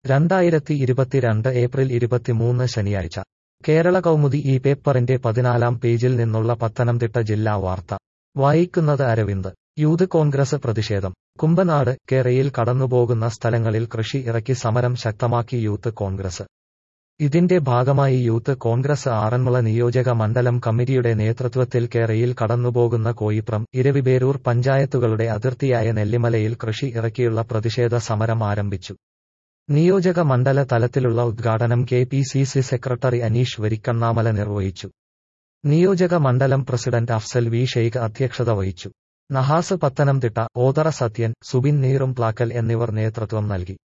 2022 April 23 ശനിയാഴ്ച കേരള കൗമുദി ഈ പേപ്പറിന്റെ 14-ാം പേജിൽ നിന്നുള്ള പത്തനംതിട്ട ജില്ലാ വാർത്ത വായിക്കുന്നത് അരവിന്ദ്. യൂത്ത് കോൺഗ്രസ് പ്രതിഷേധം. കുമ്പനാട് കേരയിൽ കടന്നുപോകുന്ന സ്ഥലങ്ങളിൽ കൃഷി ഇറക്കി സമരം ശക്തമാക്കി യൂത്ത് കോൺഗ്രസ്. ഇതിന്റെ ഭാഗമായി യൂത്ത് കോൺഗ്രസ് ആറന്മുള നിയോജക മണ്ഡലം കമ്മിറ്റിയുടെ നേതൃത്വത്തിൽ കേരയിൽ കടന്നുപോകുന്ന കോയിപ്രം, ഇരവിപേരൂർ പഞ്ചായത്തുകളുടെ അതിർത്തിയായ നെല്ലിമലയിൽ കൃഷി ഇറക്കിയുള്ള പ്രതിഷേധ സമരം ആരംഭിച്ചു. നിയോജക മണ്ഡല തലത്തിലുള്ള ഉദ്ഘാടനം KPCC സെക്രട്ടറി അനീഷ് വരിക്കണ്ണാമല നിർവഹിച്ചു. നിയോജക മണ്ഡലം പ്രസിഡന്റ് അഫ്സൽ വി ഷെയ്ഖ് അധ്യക്ഷത വഹിച്ചു. നഹാസ് പത്തനംതിട്ട, ഓതറ സത്യൻ, സുബിൻ നീറുംപ്ലാക്കൽ എന്നിവർ നേതൃത്വം നൽകി.